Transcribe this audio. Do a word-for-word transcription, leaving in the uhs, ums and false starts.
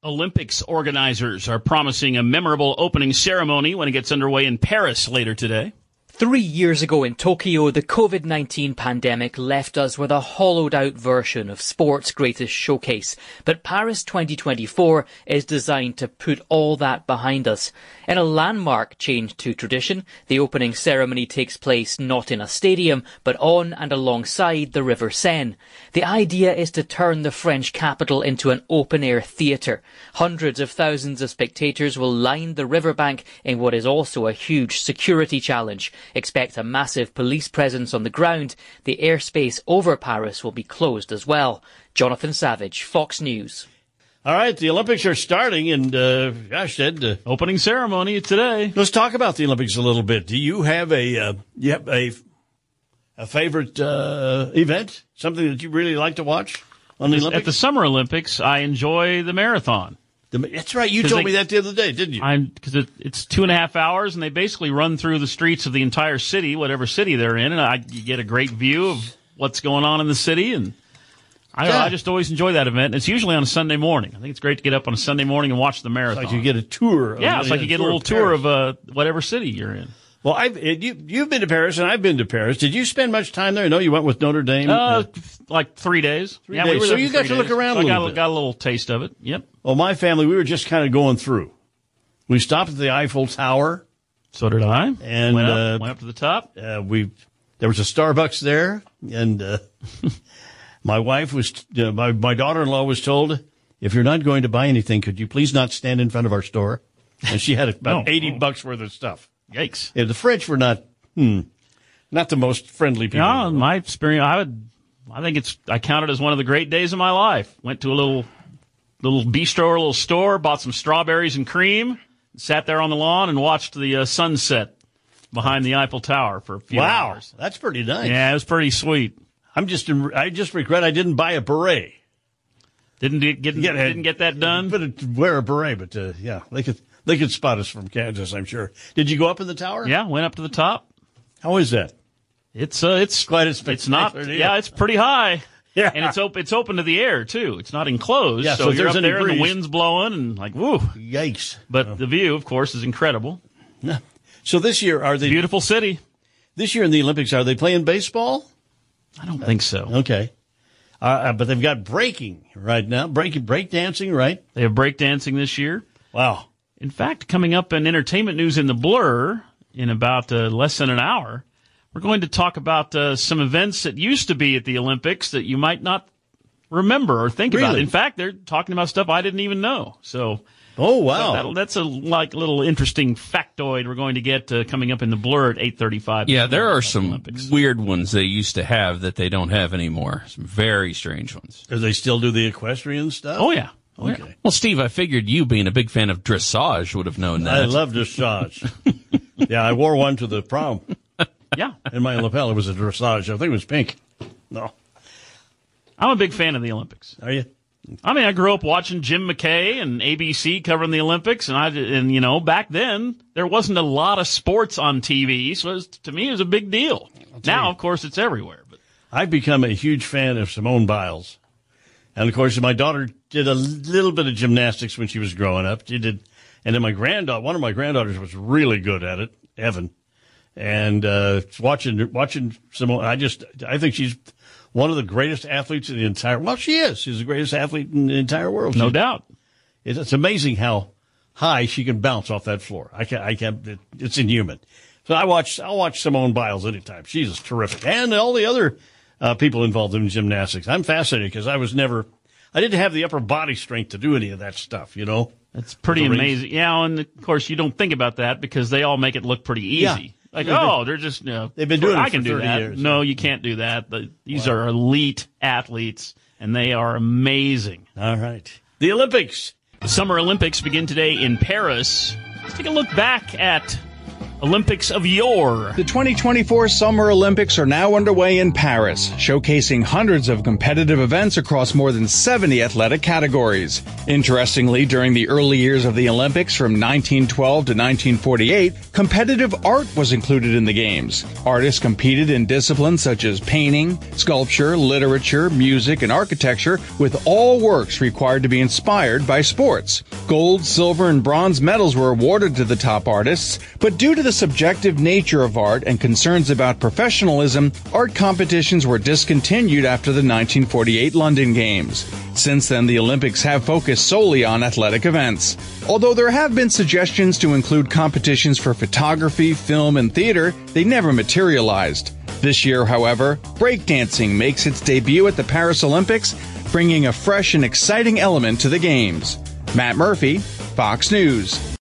Olympics organizers are promising a memorable opening ceremony when it gets underway in Paris later today. Three years ago in Tokyo, the COVID nineteen pandemic left us with a hollowed-out version of sport's greatest showcase. But Paris twenty twenty-four is designed to put all that behind us. In a landmark change to tradition, the opening ceremony takes place not in a stadium, but on and alongside the River Seine. The idea is to turn the French capital into an open-air theatre. Hundreds of thousands of spectators will line the riverbank in what is also a huge security challenge. Expect a massive police presence on the ground. The airspace over Paris will be closed as well. Jonathan Savage, Fox News. All right, the Olympics are starting, and uh, gosh, Ed, uh, Opening ceremony today. let's talk about the Olympics a little bit. Do you have a uh, you have a a favorite uh, event? Something that you really like to watch on the Olympics? At the Summer Olympics, I enjoy the marathon. The, that's right. You 'Cause told they- me that the other day, didn't you? I'm because it, it's two and a half hours, and they basically run through the streets of the entire city, whatever city they're in, and I, you get a great view of what's going on in the city. And I, Yeah. I just always enjoy that event. It's usually on a Sunday morning. I think it's great to get up on a Sunday morning and watch the marathon. It's like you get a tour. Of, yeah, it's like you get a little tour of uh, whatever city you're in. Well, I've it, you you've been to Paris, and I've been to Paris. Did you spend much time there? I know you went with Notre Dame. Uh, like three days. Three yeah, days. We were So there you for got three to look days. around So a I got, little bit. got a little taste of it. Yep. Well, my family, we were just kind of going through. We stopped at the Eiffel Tower, So did I. and went up, uh, went up to the top. uh, we there was a Starbucks there, and uh, my wife was uh, my my daughter-in-law was told, if you're not going to buy anything, could you please not stand in front of our store? And she had about No. eighty bucks worth of stuff. Yikes. Yeah, the French were not hmm, not the most friendly people. Yeah, in my experience, I would. I think it's. I count it as one of the great days of my life. Went to a little, little bistro or a little store, bought some strawberries and cream, sat there on the lawn and watched the uh, sunset behind the Eiffel Tower for a few Wow, hours. that's pretty nice. Yeah, it was pretty sweet. I'm just I just regret I didn't buy a beret. Didn't get, get Yeah, didn't get that done. But wear a beret, but uh, yeah, they could they could spot us from Kansas, I'm sure. Did you go up in the tower? Yeah, went up to the top. How is that? It's uh, it's Quite a It's not. spectacular deal. Yeah, it's pretty high. Yeah. and it's open. It's open to the air too. It's not enclosed. Yeah, so, so if you're there's up any there and the breeze- wind's blowing and like woo. Yikes! But the view, of course, is incredible. So this year are they? Beautiful city. This year in the Olympics are they playing baseball? I don't think so. Okay, uh, uh, but they've got breaking right now. Breaking, break dancing, right? They have breakdancing this year. Wow. In fact, coming up in entertainment news in the Blur in about uh, less than an hour, we're going to talk about uh, some events that used to be at the Olympics that you might not remember or think about. Really? In fact, they're talking about stuff I didn't even know. So, Oh wow. that'll, that's a like little interesting factoid we're going to get uh, coming up in the Blur at eight thirty-five. Yeah, there are at the some Olympics. weird ones they used to have that they don't have anymore. Some very strange ones. Do they still do the equestrian stuff? Oh yeah. Oh, Okay. yeah. Well, Steve, I figured you, being a big fan of dressage, would have known that. I love dressage. Yeah, I wore one to the prom Yeah. in my lapel. It was a dressage. I think it was pink. No, I'm a big fan of the Olympics. are you? I mean, I grew up watching Jim McKay and A B C covering the Olympics, and I and you know back then there wasn't a lot of sports on T V, so it was, to me it was a big deal. Now, you. of course, it's everywhere. But I've become a huge fan of Simone Biles. And, of course, my daughter did a little bit of gymnastics when she was growing up. She did. And then my granddaughter, one of my granddaughters was really good at it, Evan. And uh, watching watching Simone, I just, I think she's one of the greatest athletes in the entire, well, she is. She's the greatest athlete in the entire world. no She- doubt, It's, it's amazing how high she can bounce off that floor. I can't, I can't, it, it's inhuman. So I watch, I'll watch Simone Biles anytime. She's terrific. And all the other uh, people involved in gymnastics. I'm fascinated because I was never, I didn't have the upper body strength to do any of that stuff, you know? it's pretty The rings. amazing. Yeah, and of course you don't think about that because they all make it look pretty easy. Yeah. Like, Yeah, oh, they're just, you know, They've been doing it I for can do thirty that. years. No, you can't do that. The, these are elite athletes, and they are amazing. All right. The Olympics. The Summer Olympics begin today in Paris. Let's take a look back at Olympics of yore. The twenty twenty-four Summer Olympics are now underway in Paris, showcasing hundreds of competitive events across more than seventy athletic categories. Interestingly, during the early years of the Olympics from nineteen twelve to nineteen forty-eight, competitive art was included in the Games. Artists competed in disciplines such as painting, sculpture, literature, music, and architecture, with all works required to be inspired by sports. Gold, silver, and bronze medals were awarded to the top artists, but due to the subjective nature of art and concerns about professionalism, art competitions were discontinued after the nineteen forty-eight London Games. Since then, the Olympics have focused solely on athletic events. Although there have been suggestions to include competitions for photography, film, and theater, they never materialized. This year, however, breakdancing makes its debut at the Paris Olympics, bringing a fresh and exciting element to the Games. Matt Murphy, Fox News.